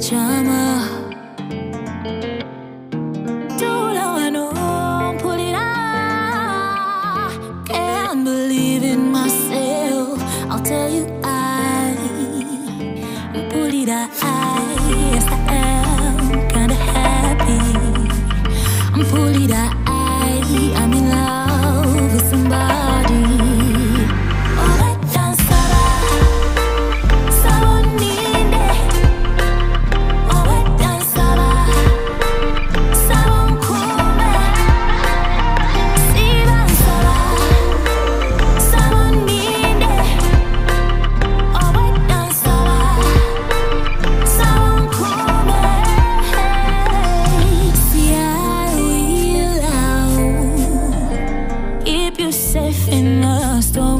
drama. Don't I know, put it out. Can't believe in myself. I'll tell you I put it out. Yes, I am kinda happy. I'm pull it out. I'm in love with somebody. Safe in the storm.